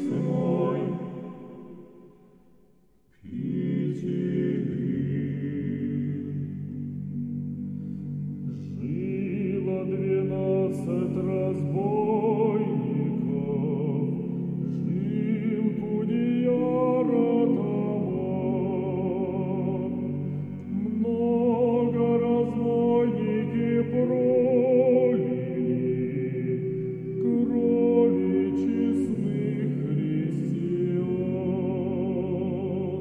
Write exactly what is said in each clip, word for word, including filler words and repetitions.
честной, жило двенадцать разбойников, жил Кудеяр атаман. Много разбойники пролили крови честных христиан,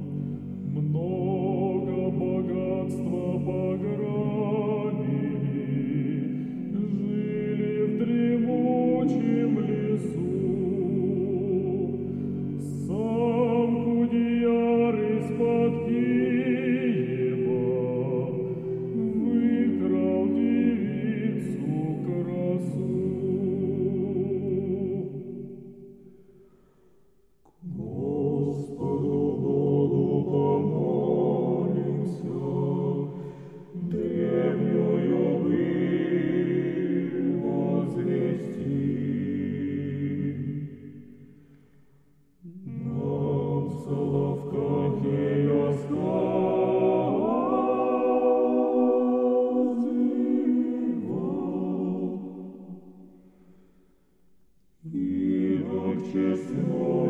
много богатства пограбили, жили в дремучем лесу. Сам Кудеяр из-под Киева выкрал девицу красу. Господу Богу помолимся, древнюю быль возвести. Нам в Соловках ее сказывал, инок честной.